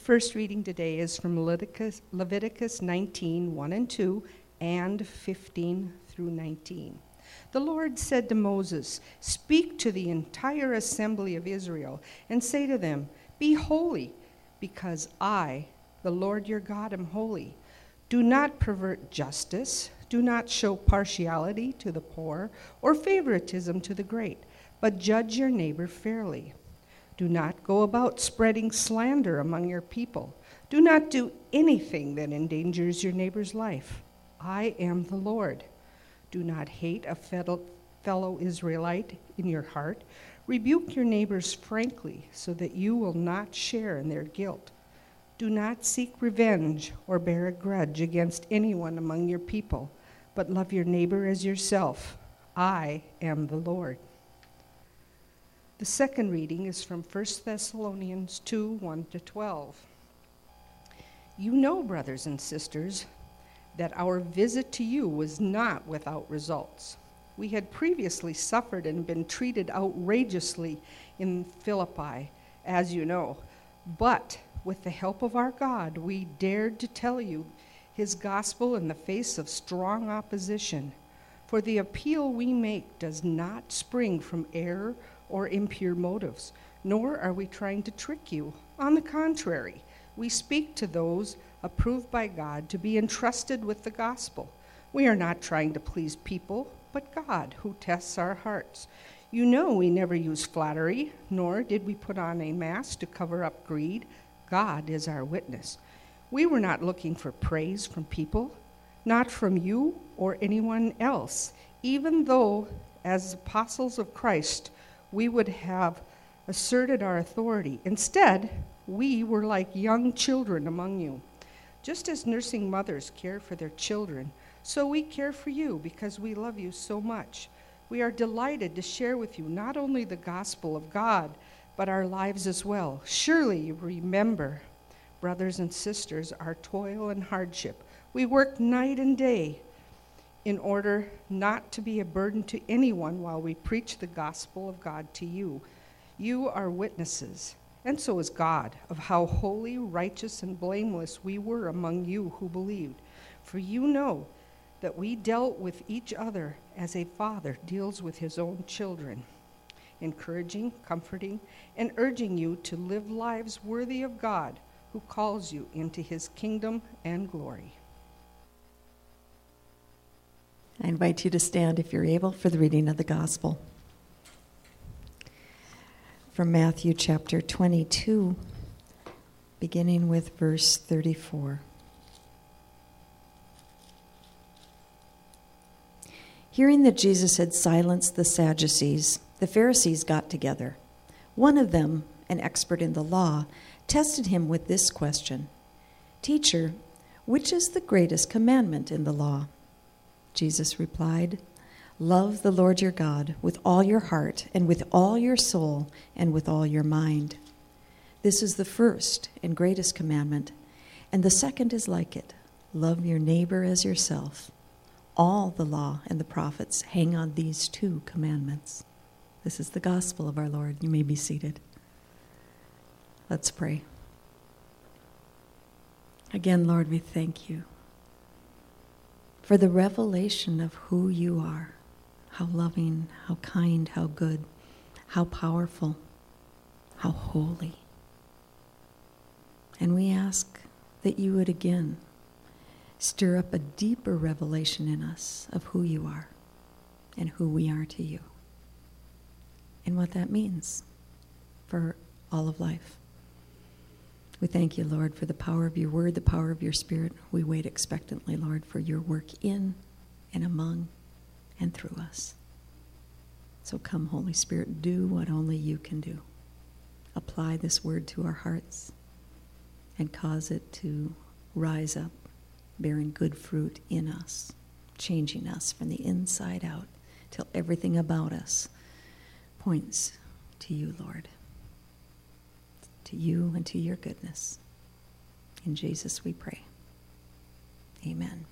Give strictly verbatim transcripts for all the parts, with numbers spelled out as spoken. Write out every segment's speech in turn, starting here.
first reading today is from Leviticus, Leviticus nineteen, one and two, and fifteen through nineteen. The Lord said to Moses, "Speak to the entire assembly of Israel and say to them, 'Be holy, because I, the Lord your God, am holy. Do not pervert justice. Do not show partiality to the poor or favoritism to the great, but judge your neighbor fairly. Do not go about spreading slander among your people. Do not do anything that endangers your neighbor's life. I am the Lord. Do not hate a fellow Israelite in your heart. Rebuke your neighbors frankly so that you will not share in their guilt. Do not seek revenge or bear a grudge against anyone among your people, but love your neighbor as yourself. I am the Lord." The second reading is from First Thessalonians two, one to twelve. You know, brothers and sisters, that our visit to you was not without results. We had previously suffered and been treated outrageously in Philippi, as you know. But with the help of our God, we dared to tell you his gospel in the face of strong opposition. For the appeal we make does not spring from error or impure motives, nor are we trying to trick you. On the contrary, we speak to those approved by God to be entrusted with the gospel. We are not trying to please people, but God, who tests our hearts. You know we never use flattery, nor did we put on a mask to cover up greed. God is our witness. We were not looking for praise from people, not from you or anyone else, even though, as apostles of Christ, we would have asserted our authority. Instead, we were like young children among you. Just as nursing mothers care for their children, so we care for you because we love you so much. We are delighted to share with you not only the gospel of God, but our lives as well. Surely you remember, brothers and sisters, our toil and hardship. We work night and day in order not to be a burden to anyone while we preach the gospel of God to you. You are witnesses, and so is God, of how holy, righteous, and blameless we were among you who believed. For you know that we dealt with each other as a father deals with his own children, encouraging, comforting, and urging you to live lives worthy of God, who calls you into his kingdom and glory. I invite you to stand, if you're able, for the reading of the gospel. From Matthew chapter twenty-two, beginning with verse thirty-four. Hearing that Jesus had silenced the Sadducees, the Pharisees got together. One of them, an expert in the law, tested him with this question: "Teacher, which is the greatest commandment in the law?" Jesus replied, "Love the Lord your God with all your heart and with all your soul and with all your mind. This is the first and greatest commandment, and the second is like it. Love your neighbor as yourself. All the law and the prophets hang on these two commandments." This is the gospel of our Lord. You may be seated. Let's pray. Again, Lord, we thank you for the revelation of who you are, how loving, how kind, how good, how powerful, how holy. And we ask that you would again stir up a deeper revelation in us of who you are and who we are to you and what that means for all of life. We thank you, Lord, for the power of your word, the power of your spirit. We wait expectantly, Lord, for your work in and among and through us. So come, Holy Spirit, do what only you can do. Apply this word to our hearts and cause it to rise up, bearing good fruit in us, changing us from the inside out till everything about us points to you, Lord. To you and to your goodness. In Jesus we pray. Amen.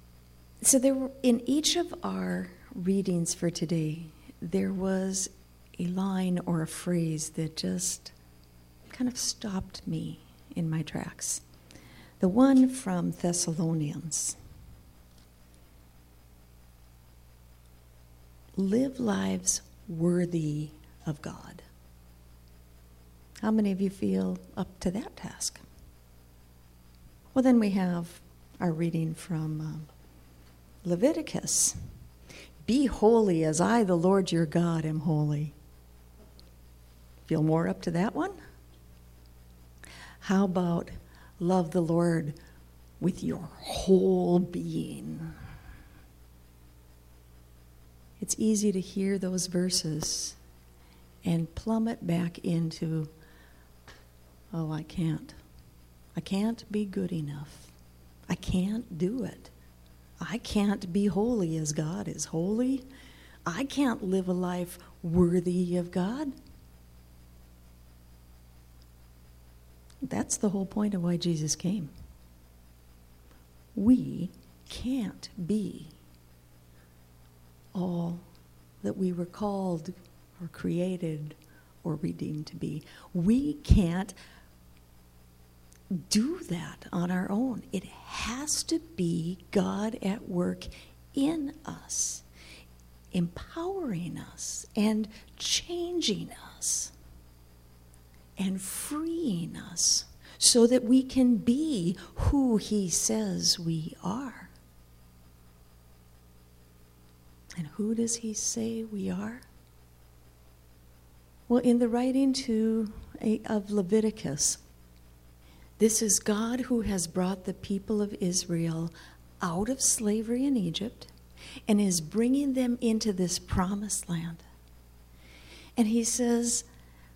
So there were, in each of our readings for today, there was a line or a phrase that just kind of stopped me in my tracks. The one from Thessalonians. Live lives worthy of God. How many of you feel up to that task? Well, then we have our reading from um, Leviticus. Be holy as I, the Lord your God, am holy. Feel more up to that one? How about love the Lord with your whole being? It's easy to hear those verses and plummet back into, oh, I can't. I can't be good enough. I can't do it. I can't be holy as God is holy. I can't live a life worthy of God. That's the whole point of why Jesus came. We can't be all that we were called or created or redeemed to be. We can't do that on our own. It has to be God at work in us, empowering us and changing us and freeing us so that we can be who He says we are. And who does He say we are? Well, in the writing to a, of Leviticus, this is God who has brought the people of Israel out of slavery in Egypt and is bringing them into this promised land. And He says,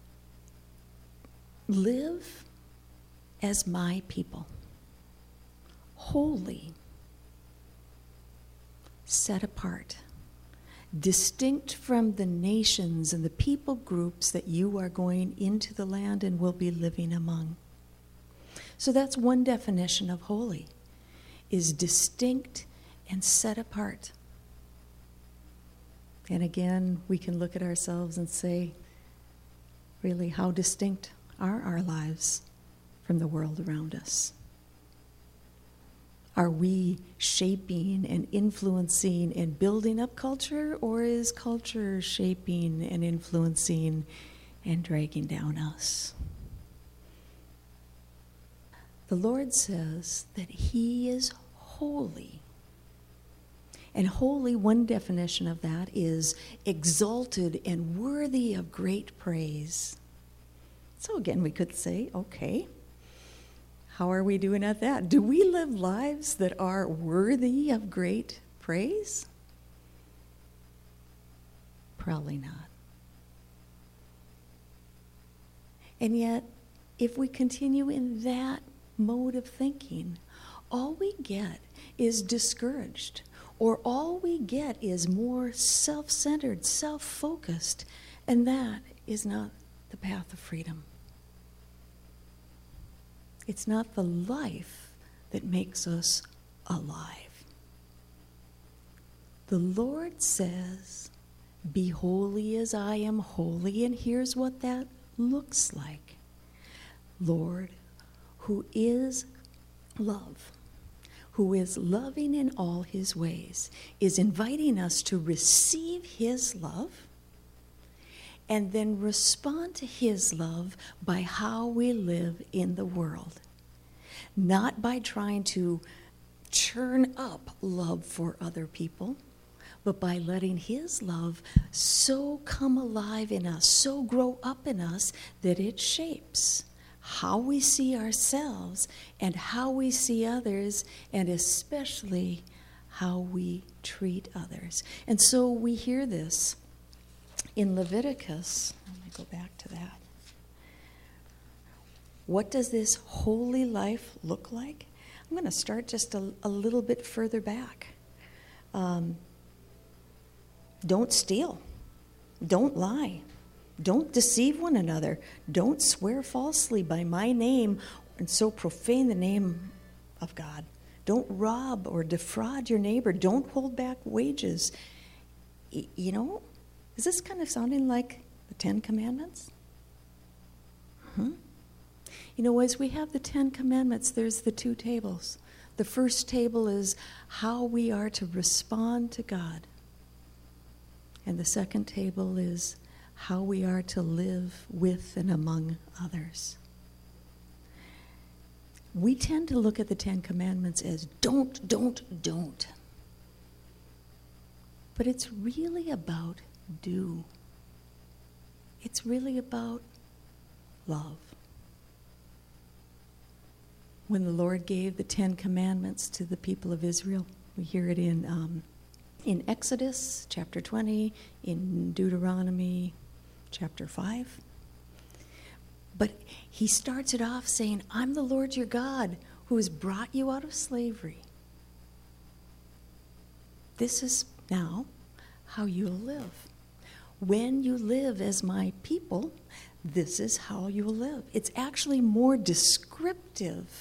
live as my people, holy, set apart, distinct from the nations and the people groups that you are going into the land and will be living among. So that's one definition of holy, is distinct and set apart. And again, we can look at ourselves and say, really, how distinct are our lives from the world around us? Are we shaping and influencing and building up culture, or is culture shaping and influencing and dragging down us? The Lord says that He is holy. And holy, one definition of that is exalted and worthy of great praise. So again, we could say, okay, how are we doing at that? Do we live lives that are worthy of great praise? Probably not. And yet, if we continue in that mode of thinking, all we get is discouraged, or all we get is more self-centered, self-focused, and that is not the path of freedom. It's not the life that makes us alive. The Lord says, be holy as I am holy, and here's what that looks like. Lord, who is love, who is loving in all His ways, is inviting us to receive His love and then respond to His love by how we live in the world. Not by trying to churn up love for other people, but by letting His love so come alive in us, so grow up in us, that it shapes how we see ourselves and how we see others, and especially how we treat others. And so we hear this in Leviticus. Let me go back to that. What does this holy life look like? I'm going to start just a, a little bit further back. Um, don't steal. Don't lie. Don't deceive one another. Don't swear falsely by my name and so profane the name of God. Don't rob or defraud your neighbor. Don't hold back wages. Y- you know, is this kind of sounding like the Ten Commandments? Hmm? You know, as we have the Ten Commandments, there's the two tables. The first table is how we are to respond to God. And the second table is how we are to live with and among others. We tend to look at the Ten Commandments as don't, don't, don't. But it's really about do. It's really about love. When the Lord gave the Ten Commandments to the people of Israel, we hear it in um, in Exodus chapter twenty, in Deuteronomy chapter five. But he starts it off saying, I'm the Lord your God who has brought you out of slavery. This is now how you'll live. When you live as my people, this is how you'll live. It's actually more descriptive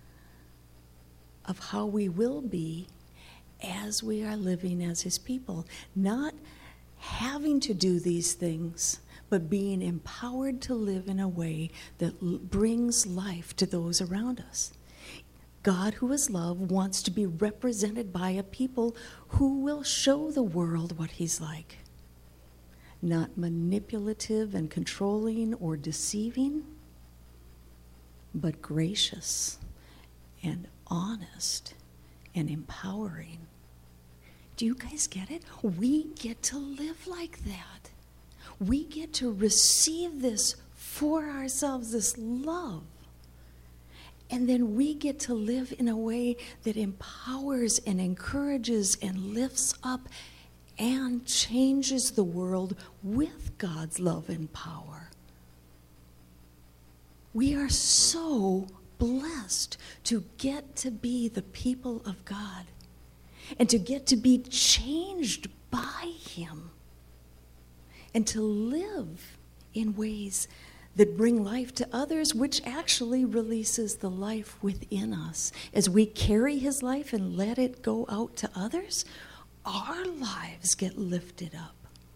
of how we will be as we are living as his people. Not having to do these things, but being empowered to live in a way that l- brings life to those around us. God, who is love, wants to be represented by a people who will show the world what he's like. Not manipulative and controlling or deceiving, but gracious and honest and empowering. Do you guys get it? We get to live like that. We get to receive this for ourselves, this love. And then we get to live in a way that empowers and encourages and lifts up and changes the world with God's love and power. We are so blessed to get to be the people of God and to get to be changed by him and to live in ways that bring life to others, which actually releases the life within us. As we carry his life and let it go out to others, our lives get lifted up.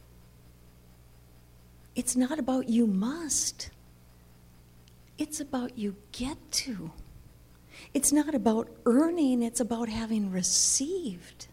It's not about you must. It's about you get to. It's not about earning, it's about having received.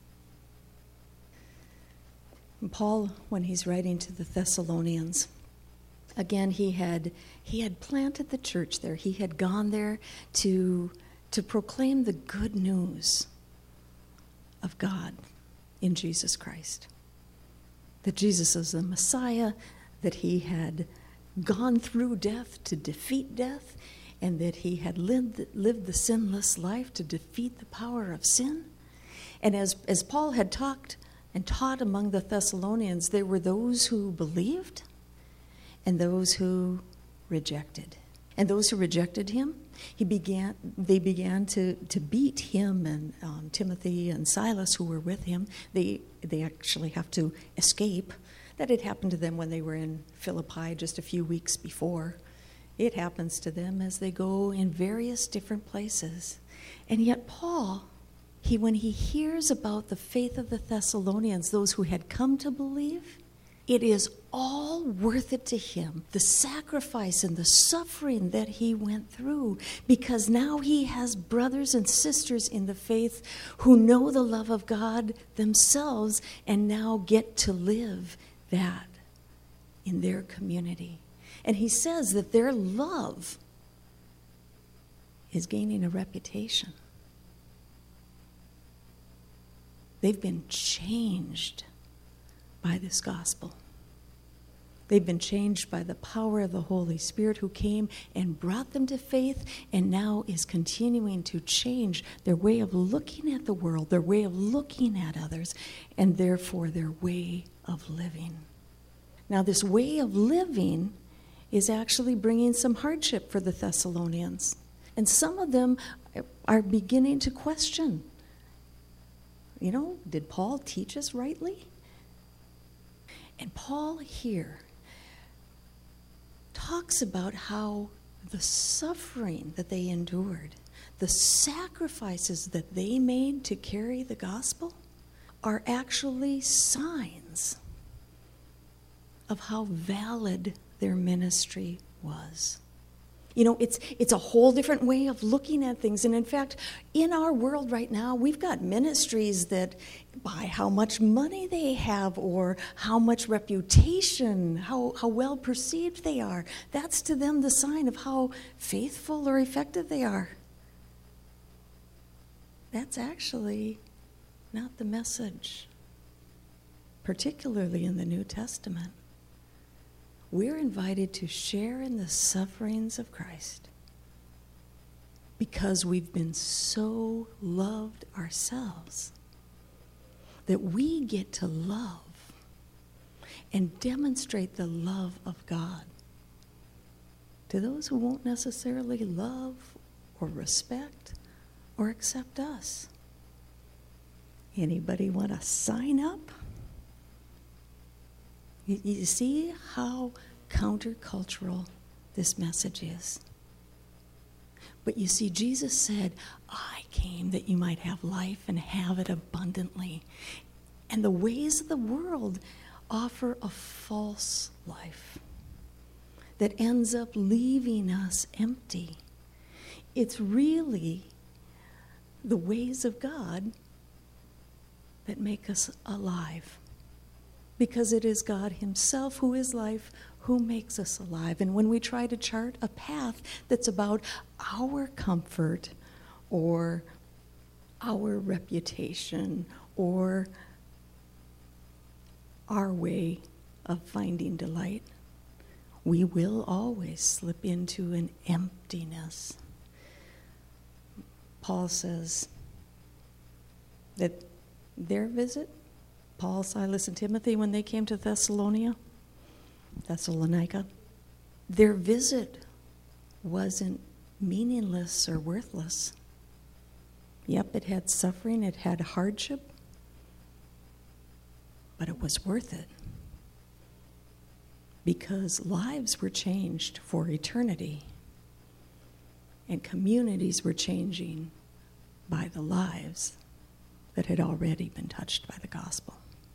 And Paul, when he's writing to the Thessalonians, again, he had he had planted the church there. He had gone there to, to proclaim the good news of God in Jesus Christ. That Jesus is the Messiah, that he had gone through death to defeat death, and that he had lived, lived the sinless life to defeat the power of sin. And as, as Paul had talked and taught among the Thessalonians, there were those who believed and those who rejected. And those who rejected him, he began. They began to, to beat him and um, Timothy and Silas, who were with him. They they actually have to escape. That had happened to them when they were in Philippi just a few weeks before. It happens to them as they go in various different places. And yet Paul, he when he hears about the faith of the Thessalonians, those who had come to believe, it is all worth it to him, the sacrifice and the suffering that he went through, because now he has brothers and sisters in the faith who know the love of God themselves and now get to live that in their community. And he says that their love is gaining a reputation. They've been changed by this gospel. They've been changed by the power of the Holy Spirit, who came and brought them to faith and now is continuing to change their way of looking at the world, their way of looking at others, and therefore their way of living. Now, this way of living is actually bringing some hardship for the Thessalonians. And some of them are beginning to question, you know, did Paul teach us rightly? And Paul here talks about how the suffering that they endured, the sacrifices that they made to carry the gospel, are actually signs of how valid their ministry was. You know, it's it's a whole different way of looking at things. And in fact, in our world right now, we've got ministries that by how much money they have or how much reputation, how, how well perceived they are, that's to them the sign of how faithful or effective they are. That's actually not the message, particularly in the New Testament. We're invited to share in the sufferings of Christ because we've been so loved ourselves that we get to love and demonstrate the love of God to those who won't necessarily love or respect or accept us. Anybody want to sign up? You, you see how countercultural this message is. But you see, Jesus said, I came that you might have life and have it abundantly. And the ways of the world offer a false life that ends up leaving us empty. It's really the ways of God that make us alive. Because it is God himself who is life, who makes us alive. And when we try to chart a path that's about our comfort or our reputation or our way of finding delight, we will always slip into an emptiness. Paul says that their visit, Paul, Silas, and Timothy, when they came to Thessalonica, Thessalonica, their visit wasn't meaningless or worthless. Yep, it had suffering, it had hardship, but it was worth it because lives were changed for eternity and communities were changing by the lives that had already been touched by the gospel.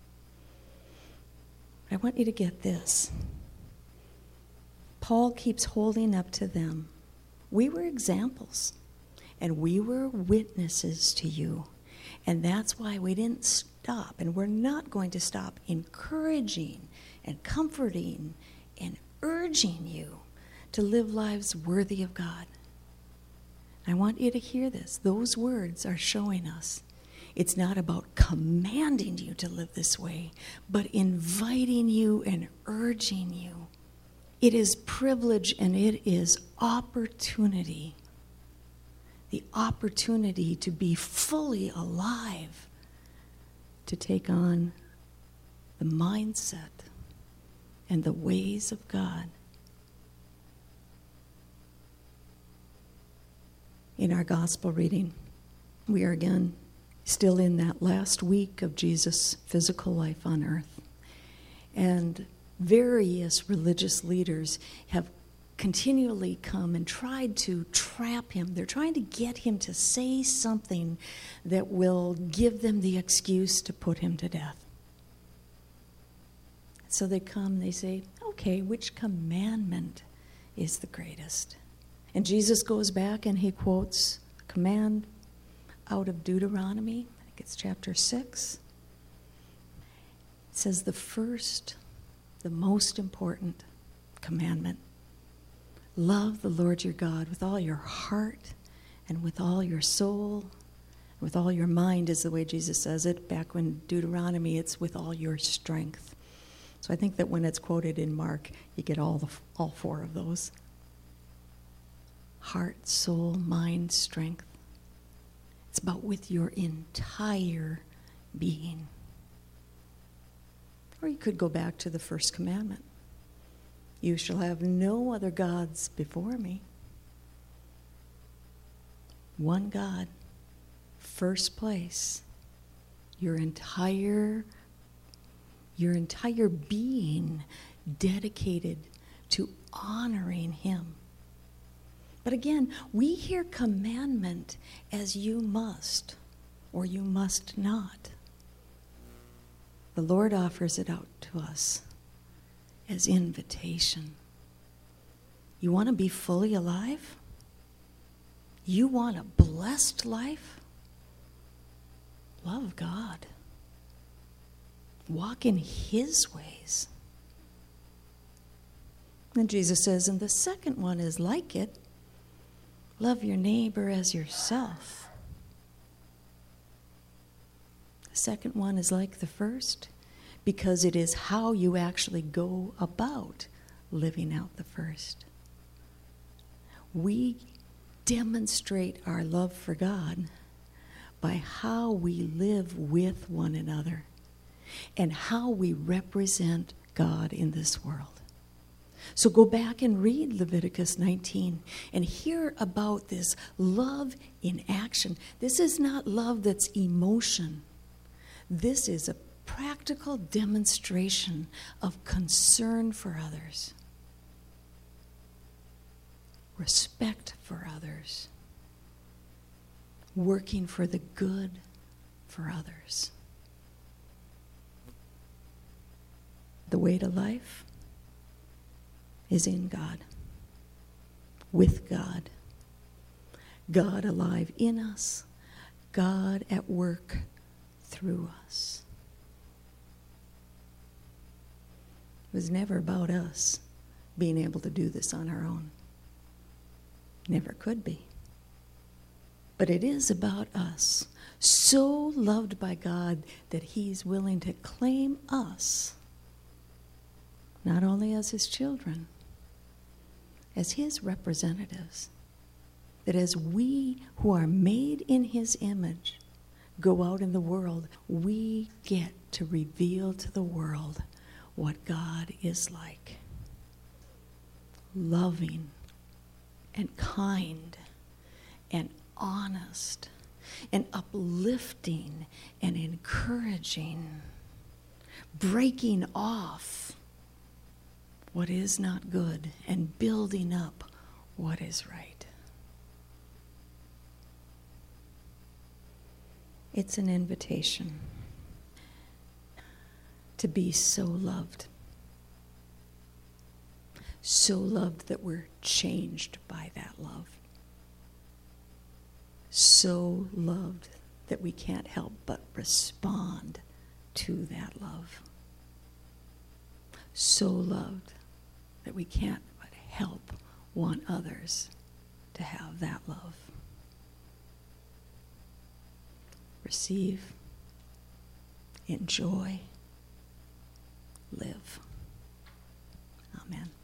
I want you to get this. Paul keeps holding up to them. We were examples, and we were witnesses to you. And that's why we didn't stop, and we're not going to stop encouraging and comforting and urging you to live lives worthy of God. I want you to hear this. Those words are showing us it's not about commanding you to live this way, but inviting you and urging you. It is privilege and it is opportunity. The opportunity to be fully alive, to take on the mindset and the ways of God. In our gospel reading, we are again still in that last week of Jesus' physical life on earth. And various religious leaders have continually come and tried to trap him. They're trying to get him to say something that will give them the excuse to put him to death. So they come, they say, okay, which commandment is the greatest? And Jesus goes back and he quotes a command out of Deuteronomy, I think it's chapter six. It says the first, the most important commandment, love the Lord your God with all your heart and with all your soul, with all your mind is the way Jesus says it. Back when Deuteronomy, it's with all your strength. So I think that when it's quoted in Mark, you get all the all four of those. Heart, soul, mind, strength. It's about with your entire being. Or you could go back to the first commandment. You shall have no other gods before me. One God, first place. Your entire, your entire being dedicated to honoring him. But again, we hear commandment as you must or you must not. The Lord offers it out to us as invitation. You want to be fully alive? You want a blessed life? Love God. Walk in His ways. And Jesus says, and the second one is like it. Love your neighbor as yourself. The second one is like the first because it is how you actually go about living out the first. We demonstrate our love for God by how we live with one another and how we represent God in this world. So go back and read Leviticus nineteen and hear about this love in action. This is not love that's emotion. This is a practical demonstration of concern for others, respect for others, working for the good for others. The way to life is in God, with God, God alive in us, God at work through us. It was never about us being able to do this on our own. Never could be. But it is about us, so loved by God that He's willing to claim us, not only as His children, as His representatives, that as we who are made in His image go out in the world, we get to reveal to the world what God is like. Loving and kind and honest and uplifting and encouraging, breaking off what is not good and building up what is right. It's an invitation to be so loved. So loved that we're changed by that love. So loved that we can't help but respond to that love. So loved that we can't but help want others to have that love. Receive, enjoy, live. Amen.